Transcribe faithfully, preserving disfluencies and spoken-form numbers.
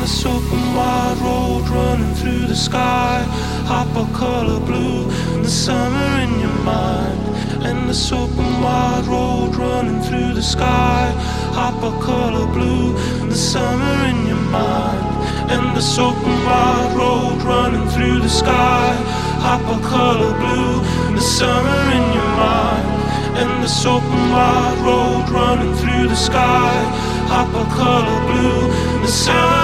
this open wide road running through the sky. Hop a color blue, and the summer in your mind. And this open wide road running through the sky. Hop a color blue, and the summer in your mind. And this open wide road running through the sky. Hop a color blue, and the summer in your mind. And this open wide road running through the sky. Hop a color blue, and the summer